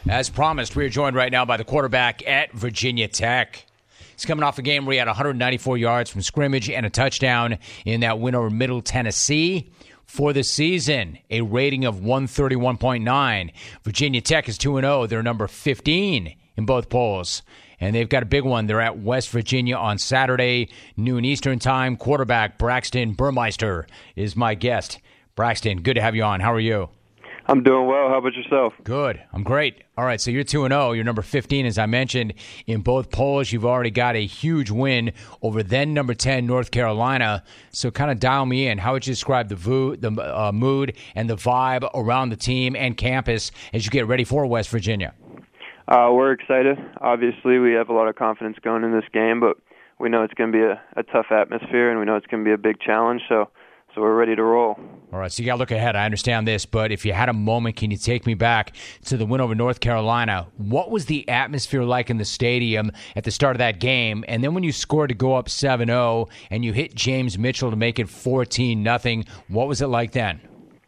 As promised, we are joined right now by the quarterback at Virginia Tech. He's coming off a game where he had 194 yards from scrimmage and a touchdown in that win over Middle Tennessee. For the season, a rating of 131.9. Virginia Tech is 2-0. They're number 15 in both polls. And they've got a big one. They're at West Virginia on Saturday, noon Eastern time. Quarterback Braxton Burmeister is my guest. Braxton, good to have you on. How are you? I'm doing well. How about yourself? Good. I'm great. All right, so you're 2-0. You're number 15, as I mentioned. In both polls, you've already got a huge win over then number 10, North Carolina. So kind of dial me in. How would you describe the mood and the vibe around the team and campus as you get ready for West Virginia? We're excited. Obviously, we have a lot of confidence going in this game, but we know it's going to be a tough atmosphere, and we know it's going to be a big challenge, so we're ready to roll. All right, so you got to look ahead. I understand this, but if you had a moment, can you take me back to the win over North Carolina? What was the atmosphere like in the stadium at the start of that game? And then when you scored to go up 7-0 and you hit James Mitchell to make it 14-0, what was it like then?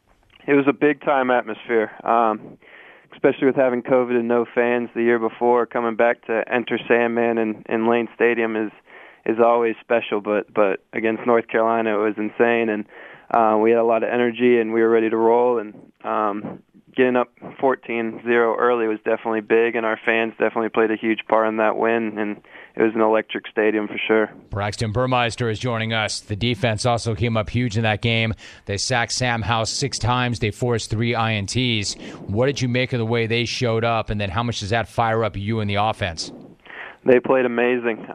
It was a big-time atmosphere, especially with having COVID and no fans the year before. Coming back to enter Sandman in Lane Stadium is always special, but against North Carolina it was insane, and we had a lot of energy and we were ready to roll, and getting up 14-0 early was definitely big, and our fans definitely played a huge part in that win, and it was an electric stadium for sure. Braxton Burmeister is joining us. The defense also came up huge in that game. They sacked Sam Howell 6 times. They forced 3 INTs. What did you make of the way they showed up, and then how much does that fire up you in the offense? They played amazing.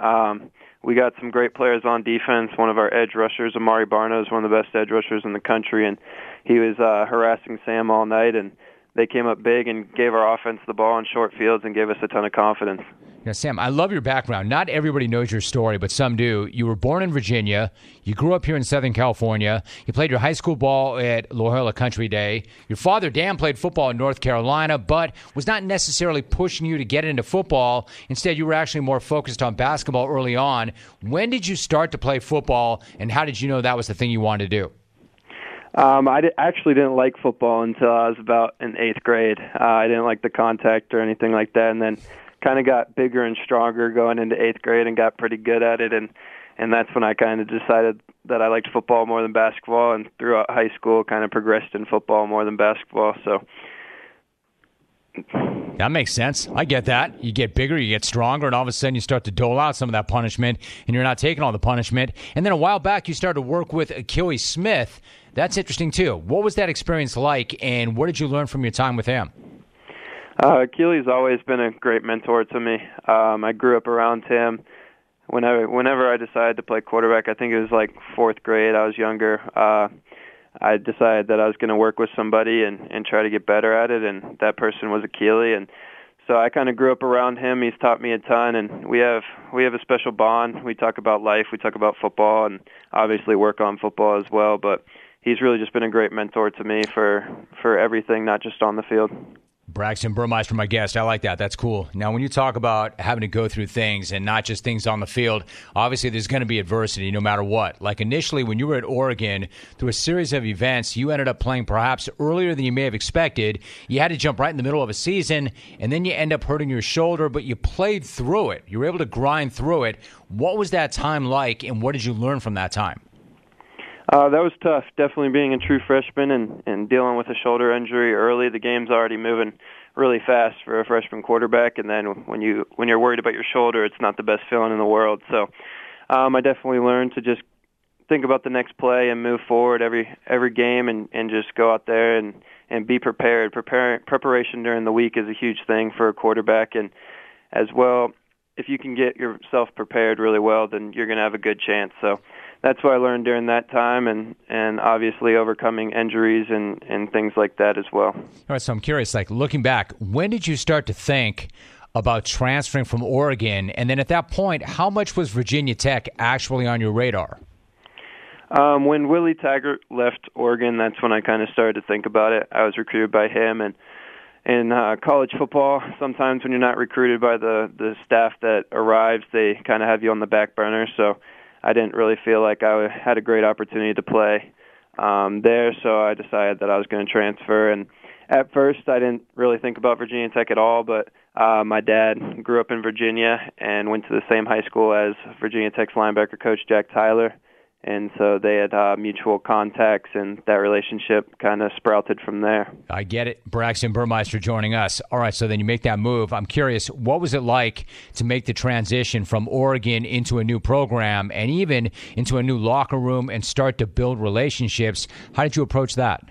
We got some great players on defense. One of our edge rushers, Amari Barno, is one of the best edge rushers in the country, and he was harassing Sam all night, and they came up big and gave our offense the ball in short fields and gave us a ton of confidence. Now, Sam, I love your background. Not everybody knows your story, but some do. You were born in Virginia. You grew up here in Southern California. You played your high school ball at Loyola Country Day. Your father, Dan, played football in North Carolina, but was not necessarily pushing you to get into football. Instead, you were actually more focused on basketball early on. When did you start to play football, and how did you know that was the thing you wanted to do? I actually didn't like football until I was about in 8th grade. I didn't like the contact or anything like that, and then kind of got bigger and stronger going into 8th grade and got pretty good at it, and that's when I kind of decided that I liked football more than basketball, and throughout high school kind of progressed in football more than basketball. So that makes sense. I get that. You get bigger, you get stronger, and all of a sudden you start to dole out some of that punishment, and you're not taking all the punishment. And then a while back you started to work with Achilles Smith. That's interesting too. What was that experience like, and what did you learn from your time with him? Achilles always been a great mentor to me. I grew up around him. Whenever I decided to play quarterback, I think it was like 4th grade, I was younger, I decided that I was going to work with somebody and try to get better at it, and that person was Achilles. And so I kind of grew up around him. He's taught me a ton, and we have a special bond. We talk about life, we talk about football, and obviously work on football as well, but he's really just been a great mentor to me for everything, not just on the field. Braxton Burmeister, my guest. I like that. That's cool. Now, when you talk about having to go through things and not just things on the field, obviously there's going to be adversity no matter what. Like initially when you were at Oregon, through a series of events, you ended up playing perhaps earlier than you may have expected. You had to jump right in the middle of a season, and then you end up hurting your shoulder, but you played through it. You were able to grind through it. What was that time like, and what did you learn from that time? That was tough, definitely being a true freshman and dealing with a shoulder injury early. The game's already moving really fast for a freshman quarterback, and then when you're worried about your shoulder, it's not the best feeling in the world. So I definitely learned to just think about the next play and move forward every game and just go out there and be prepared. Preparation during the week is a huge thing for a quarterback, and as well, if you can get yourself prepared really well, then you're going to have a good chance. So that's what I learned during that time, and obviously overcoming injuries and things like that as well. All right, so I'm curious, like looking back, when did you start to think about transferring from Oregon? And then at that point, how much was Virginia Tech actually on your radar? When Willie Taggart left Oregon, that's when I kind of started to think about it. I was recruited by him, and in college football, sometimes when you're not recruited by the staff that arrives, they kind of have you on the back burner, so I didn't really feel like I had a great opportunity to play there, so I decided that I was going to transfer, and at first I didn't really think about Virginia Tech at all, but my dad grew up in Virginia and went to the same high school as Virginia Tech's linebacker coach Jack Tyler. And so they had mutual contacts, and that relationship kind of sprouted from there. I get it. Braxton Burmeister joining us. All right, so then you make that move. I'm curious, what was it like to make the transition from Oregon into a new program and even into a new locker room and start to build relationships? How did you approach that?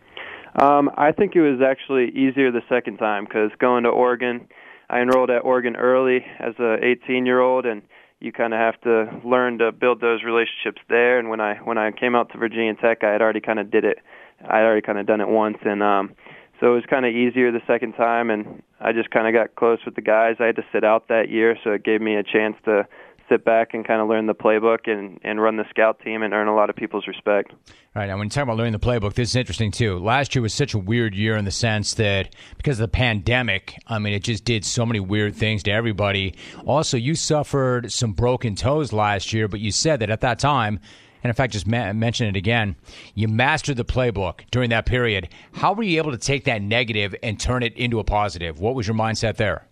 I think it was actually easier the second time because going to Oregon, I enrolled at Oregon early as a 18-year-old, and you kind of have to learn to build those relationships there. And when I came out to Virginia Tech, I had already kind of did it. I had already kind of done it once, and so it was kind of easier the second time. And I just kind of got close with the guys. I had to sit out that year, so it gave me a chance to sit back and kind of learn the playbook and run the scout team and earn a lot of people's respect. All right, now when you talk about learning the playbook, this is interesting too. Last year was such a weird year in the sense that because of the pandemic, I mean, it just did so many weird things to everybody. Also, you suffered some broken toes last year, but you said that at that time, and in fact, just mention it again, you mastered the playbook during that period. How were you able to take that negative and turn it into a positive? What was your mindset there?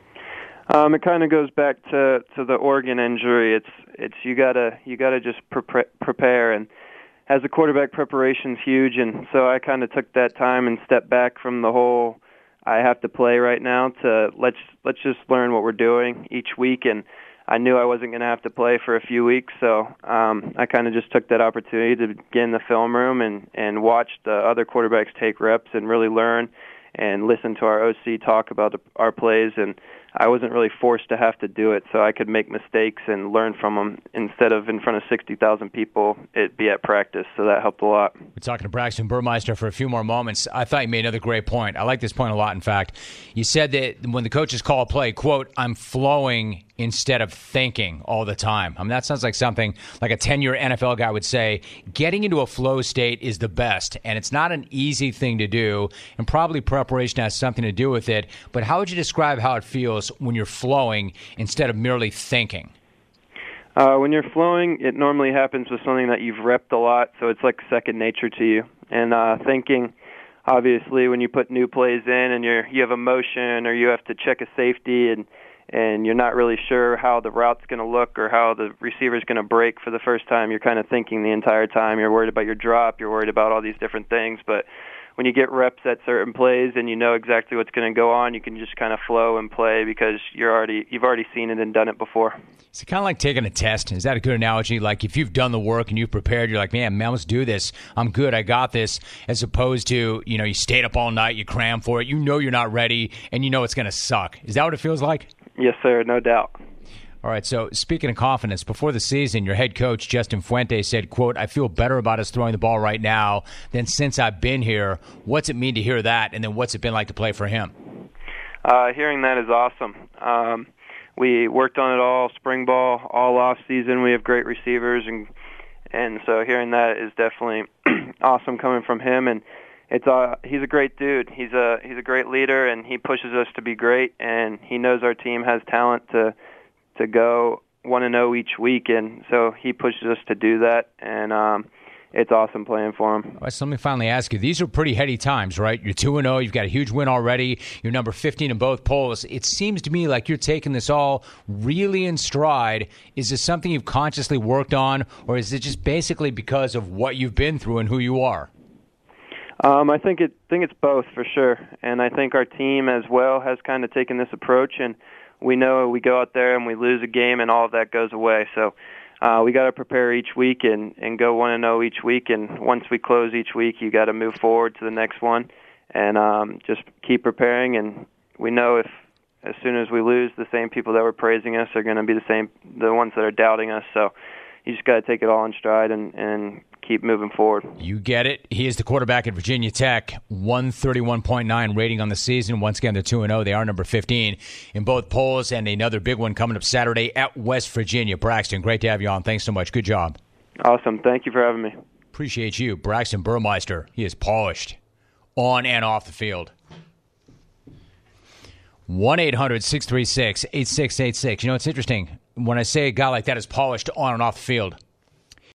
It kind of goes back to the Oregon injury. It's you gotta just prepare, and as a quarterback, preparation's huge. And so I kind of took that time and stepped back from the whole I have to play right now to let's just learn what we're doing each week. And I knew I wasn't going to have to play for a few weeks, so I kind of just took that opportunity to get in the film room and watch the other quarterbacks take reps and really learn and listen to our OC talk about our plays. And I wasn't really forced to have to do it, so I could make mistakes and learn from them instead of in front of 60,000 people, it'd be at practice, so that helped a lot. We're talking to Braxton Burmeister for a few more moments. I thought you made another great point. I like this point a lot, in fact. You said that when the coaches call a play, quote, I'm flowing instead of thinking all the time. I mean, that sounds like something like a 10-year NFL guy would say. Getting into a flow state is the best, and it's not an easy thing to do, and probably preparation has something to do with it. But how would you describe how it feels when you're flowing instead of merely thinking? When you're flowing, it normally happens with something that you've repped a lot, so it's like second nature to you. And thinking, obviously, when you put new plays in and you have a motion or you have to check a safety and you're not really sure how the route's going to look or how the receiver's going to break for the first time, you're kind of thinking the entire time. You're worried about your drop. You're worried about all these different things. But when you get reps at certain plays and you know exactly what's going to go on, you can just kind of flow and play because you've already seen it and done it before. Is it kind of like taking a test? Is that a good analogy? Like if you've done the work and you've prepared, you're like, man, let's do this. I'm good. I got this. As opposed to, you stayed up all night, you cram for it, you're not ready, and you know it's going to suck. Is that what it feels like? Yes, sir. No doubt. All right, so speaking of confidence, before the season, your head coach, Justin Fuente, said, quote, I feel better about us throwing the ball right now than since I've been here. What's it mean to hear that, and then what's it been like to play for him? Hearing that is awesome. We worked on it all, spring ball, all off season. We have great receivers, and so hearing that is definitely awesome coming from him. And he's a great dude. He's a great leader, and he pushes us to be great. And he knows our team has talent to go 1-0 each week, and so he pushes us to do that, and it's awesome playing for him. All right, so let me finally ask you, these are pretty heady times, right? You're 2-0, you've got a huge win already, you're number 15 in both polls. It seems to me like you're taking this all really in stride. Is this something you've consciously worked on, or is it just basically because of what you've been through and who you are? I think it's both for sure, and I think our team as well has kind of taken this approach, and we know we go out there and we lose a game and all of that goes away. So we got to prepare each week and go 1-0 each week. And once we close each week, you got to move forward to the next one and just keep preparing. And we know if as soon as we lose, the same people that were praising us are going to be the ones that are doubting us. So you just got to take it all in stride and keep moving forward. You get it. He is the quarterback at Virginia Tech, 131.9 rating on the season. Once again, they're 2-0. They are number 15 in both polls, and another big one coming up Saturday at West Virginia. Braxton, great to have you on. Thanks so much. Good job. Awesome. Thank you for having me. Appreciate you. Braxton Burmeister. He is polished on and off the field. 1-800-636-8686. It's interesting. When I say a guy like that is polished on and off the field,